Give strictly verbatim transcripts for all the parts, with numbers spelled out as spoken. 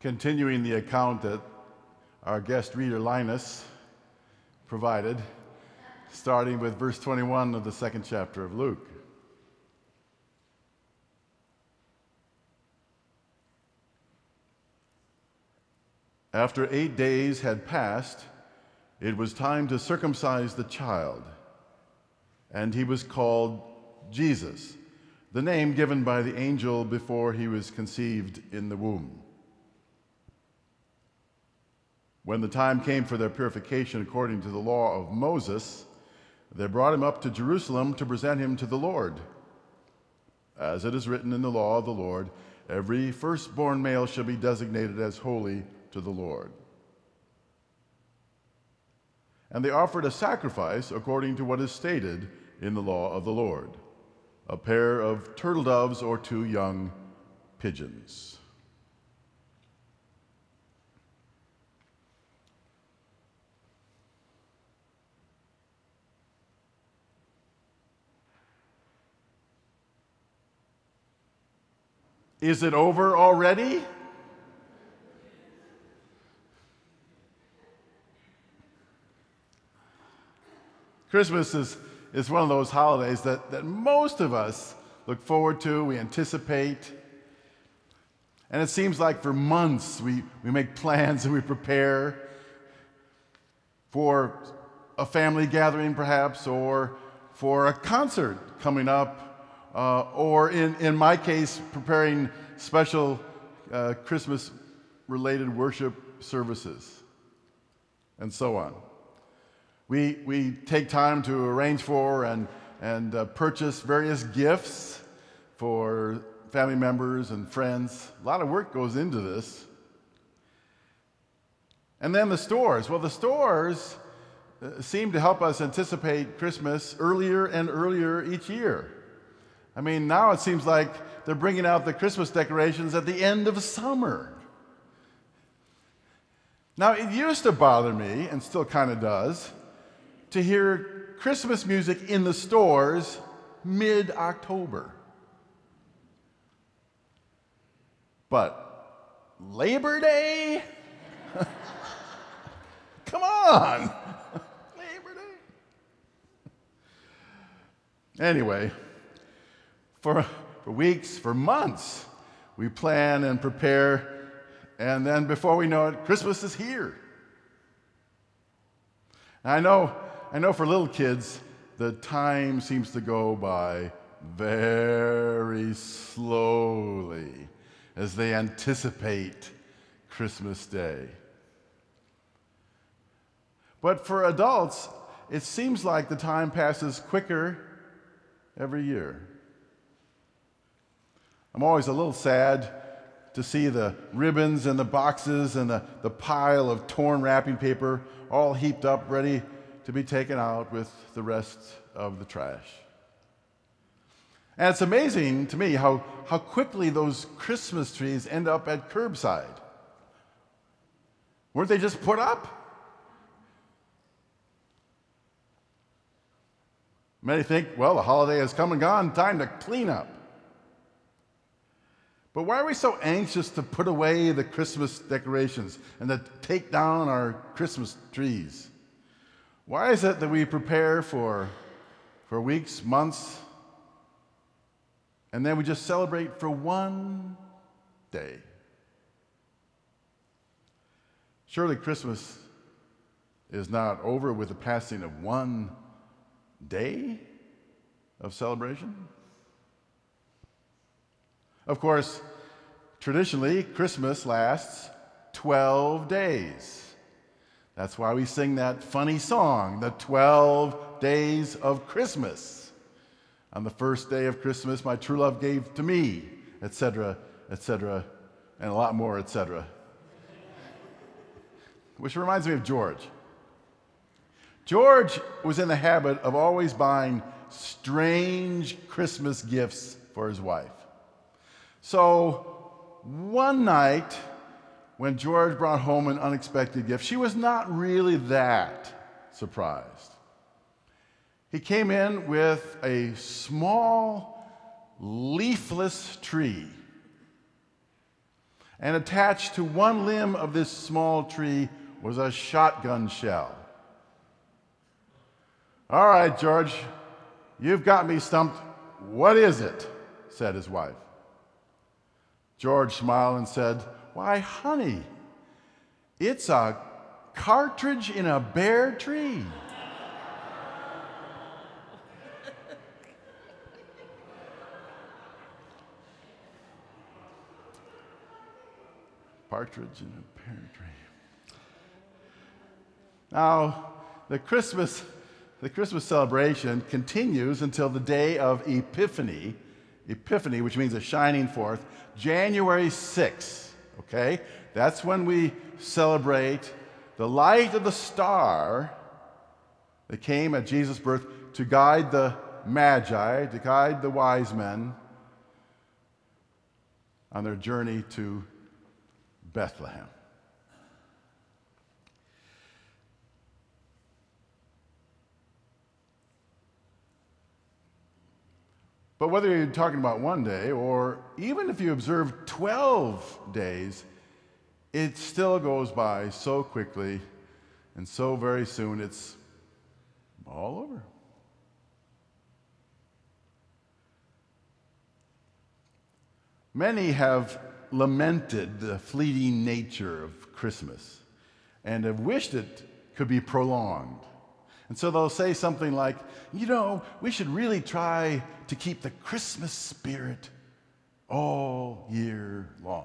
continuing the account that our guest reader Linus provided, starting with verse twenty-one of the second chapter of Luke. After eight days had passed, it was time to circumcise the child, and he was called Jesus, the name given by the angel before he was conceived in the womb. When the time came for their purification according to the law of Moses, they brought him up to Jerusalem to present him to the Lord. As it is written in the law of the Lord, every firstborn male shall be designated as holy to the Lord. And they offered a sacrifice according to what is stated in the law of the Lord, a pair of turtle doves or two young pigeons. Is it over already? Christmas is, is one of those holidays that, that most of us look forward to, we anticipate. And it seems like for months we, we make plans and we prepare for a family gathering perhaps, or for a concert coming up, uh, or in, in my case, preparing special uh, Christmas-related worship services, and so on. We, we take time to arrange for and, and uh, purchase various gifts for family members and friends. A lot of work goes into this. And then the stores. Well, the stores uh, seem to help us anticipate Christmas earlier and earlier each year. I mean, now it seems like they're bringing out the Christmas decorations at the end of summer. Now, it used to bother me, and still kind of does, to hear Christmas music in the stores mid-October. But Labor Day? Come on! Labor Day. Anyway, for, for weeks, for months, we plan and prepare, and then before we know it, Christmas is here. Now, I know, I know for little kids, the time seems to go by very slowly as they anticipate Christmas Day. But for adults, it seems like the time passes quicker every year. I'm always a little sad to see the ribbons and the boxes and the, the pile of torn wrapping paper all heaped up, ready to be taken out with the rest of the trash. And it's amazing to me how, how quickly those Christmas trees end up at curbside. Weren't they just put up? Many think, well, the holiday has come and gone, time to clean up. But why are we so anxious to put away the Christmas decorations and to take down our Christmas trees? Why is it that we prepare for, for weeks, months, and then we just celebrate for one day? Surely Christmas is not over with the passing of one day of celebration. Of course, traditionally, Christmas lasts twelve days. That's why we sing that funny song, the twelve days of Christmas. On the first day of Christmas, my true love gave to me, et cetera, et cetera, and a lot more, et cetera. Which reminds me of George. George was in the habit of always buying strange Christmas gifts for his wife. So one night, when George brought home an unexpected gift, she was not really that surprised. He came in with a small, leafless tree. and attached to one limb of this small tree was a shotgun shell. "All right, George, you've got me stumped. What is it?" said his wife. George smiled and said, "Why, honey, it's a cartridge in a bare tree." Partridge in a pear tree. Now, the Christmas, the Christmas celebration continues until the day of Epiphany, Epiphany, which means a shining forth, January sixth, okay? That's when we celebrate the light of the star that came at Jesus' birth to guide the Magi, to guide the wise men on their journey to Bethlehem. But whether you're talking about one day or even if you observe twelve days, it still goes by so quickly, and so very soon it's all over. Many have lamented the fleeting nature of Christmas and have wished it could be prolonged. And so they'll say something like, you know, we should really try to keep the Christmas spirit all year long.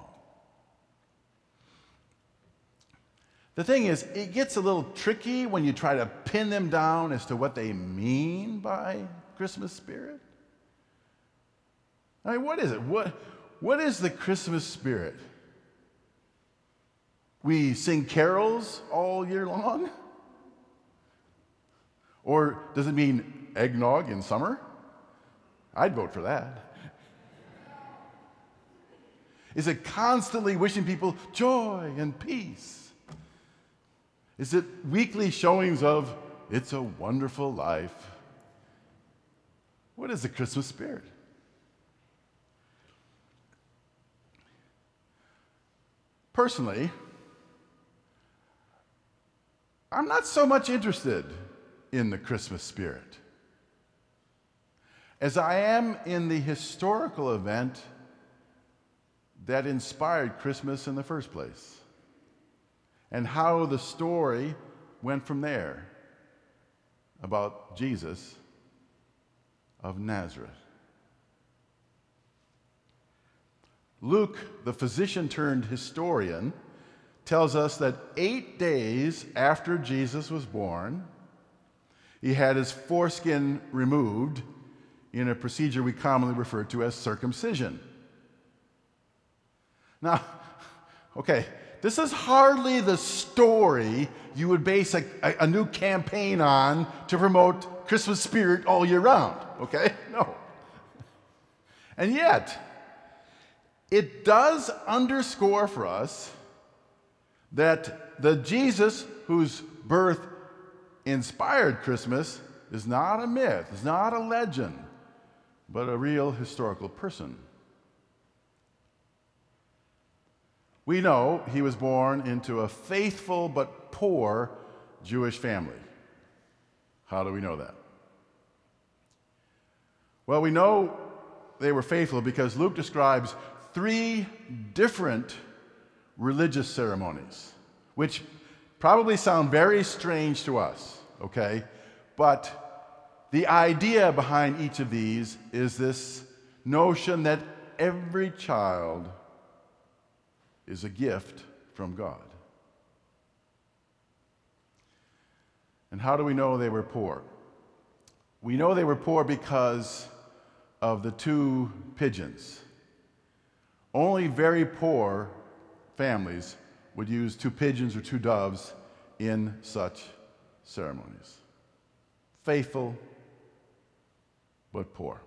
The thing is, it gets a little tricky when you try to pin them down as to what they mean by Christmas spirit. I mean, what is it? What, what is the Christmas spirit? We sing carols all year long? Or does it mean eggnog in summer? I'd vote for that. Is it constantly wishing people joy and peace? Is it weekly showings of "It's a Wonderful Life"? What is the Christmas spirit? Personally, I'm not so much interested in the Christmas spirit as I am in the historical event that inspired Christmas in the first place, and how the story went from there about Jesus of Nazareth. Luke, the physician turned historian, tells us that eight days after Jesus was born, he had his foreskin removed in a procedure we commonly refer to as circumcision. Now, okay, this is hardly the story you would base a, a, a new campaign on to promote Christmas spirit all year round, okay? No. And yet, it does underscore for us that the Jesus whose birth inspired Christmas is not a myth, is not a legend, but a real historical person. We know he was born into a faithful but poor Jewish family. How do we know that? Well, we know they were faithful because Luke describes three different religious ceremonies, which probably sound very strange to us, okay? But the idea behind each of these is this notion that every child is a gift from God. And how do we know they were poor? We know they were poor because of the two pigeons. Only very poor families would use two pigeons or two doves in such ceremonies. Faithful, but poor.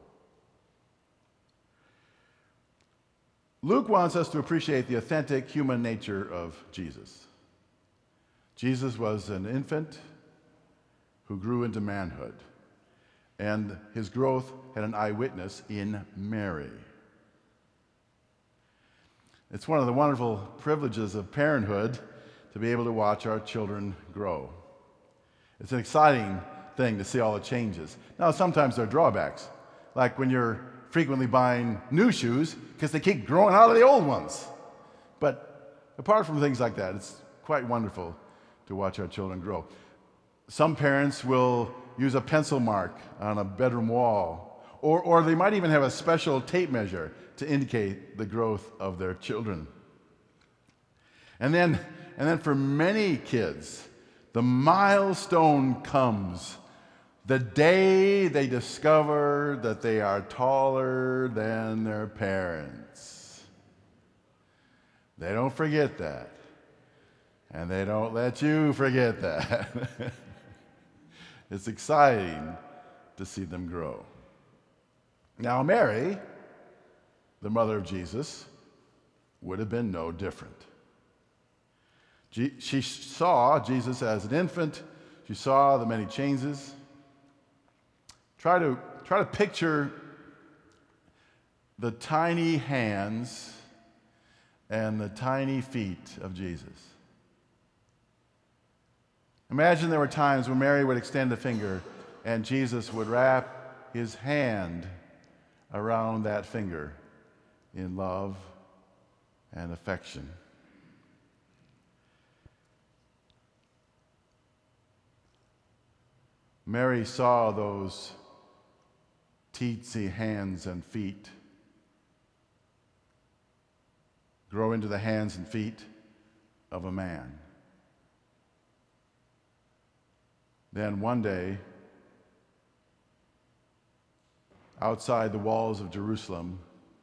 Luke wants us to appreciate the authentic human nature of Jesus. Jesus was an infant who grew into manhood, and his growth had an eyewitness in Mary. It's one of the wonderful privileges of parenthood to be able to watch our children grow. It's an exciting thing to see all the changes. Now, sometimes there are drawbacks, like when you're frequently buying new shoes because they keep growing out of the old ones. But apart from things like that, it's quite wonderful to watch our children grow. Some parents will use a pencil mark on a bedroom wall, or, or they might even have a special tape measure to indicate the growth of their children. And then, and then for many kids, the milestone comes the day they discover that they are taller than their parents. They don't forget that. And they don't let you forget that. It's exciting to see them grow. Now, Mary, the mother of Jesus, would have been no different. She saw Jesus as an infant. She saw the many changes. Try to, try to picture the tiny hands and the tiny feet of Jesus. Imagine there were times when Mary would extend a finger and Jesus would wrap his hand around that finger in love and affection. Mary saw those teensy hands and feet grow into the hands and feet of a man. Then one day, outside the walls of Jerusalem,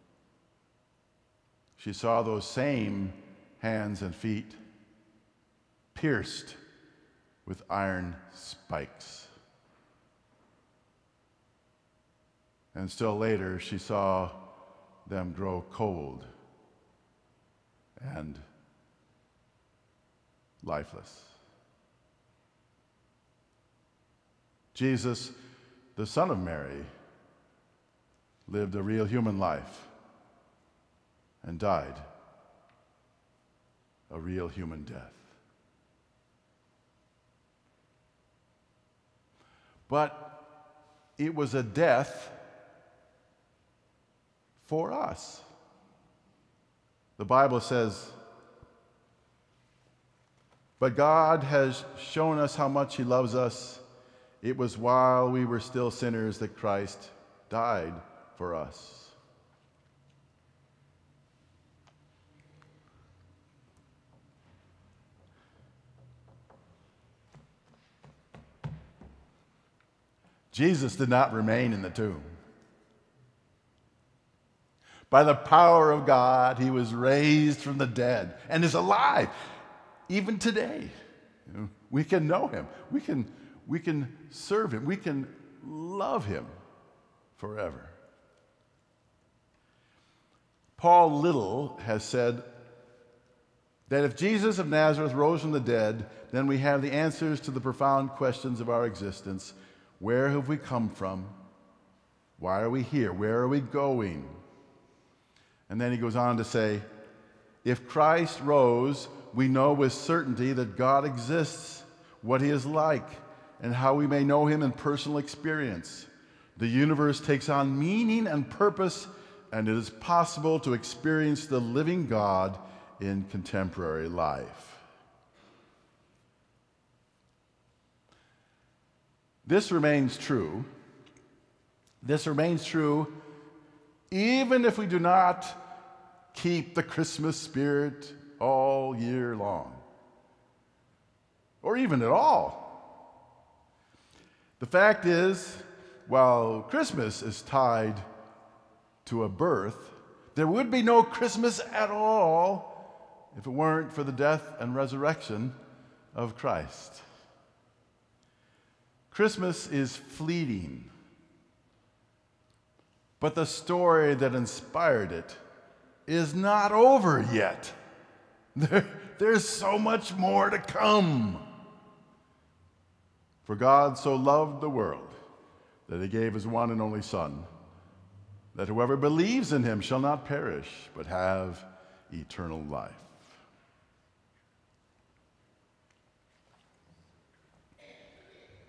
she saw those same hands and feet pierced with iron spikes. And still later, she saw them grow cold and lifeless. Jesus, the Son of Mary, lived a real human life and died a real human death. But it was a death for us. The Bible says, "But God has shown us how much He loves us. It was while we were still sinners that Christ died for us." Jesus did not remain in the tomb. By the power of God, he was raised from the dead and is alive. Even today, you know, we can know him. We can, we can serve him. We can love him forever. Paul Little has said that if Jesus of Nazareth rose from the dead, then we have the answers to the profound questions of our existence. Where have we come from? Why are we here? Where are we going? And then he goes on to say, if Christ rose, we know with certainty that God exists, what he is like, and how we may know him in personal experience. The universe takes on meaning and purpose, and it is possible to experience the living God in contemporary life. This remains true. This remains true even if we do not keep the Christmas spirit all year long, or even at all. The fact is, while Christmas is tied to a birth, there would be no Christmas at all if it weren't for the death and resurrection of Christ. Christmas is fleeting, but the story that inspired it is not over yet. There, there's so much more to come. For God so loved the world that he gave his one and only Son, that whoever believes in him shall not perish, but have eternal life.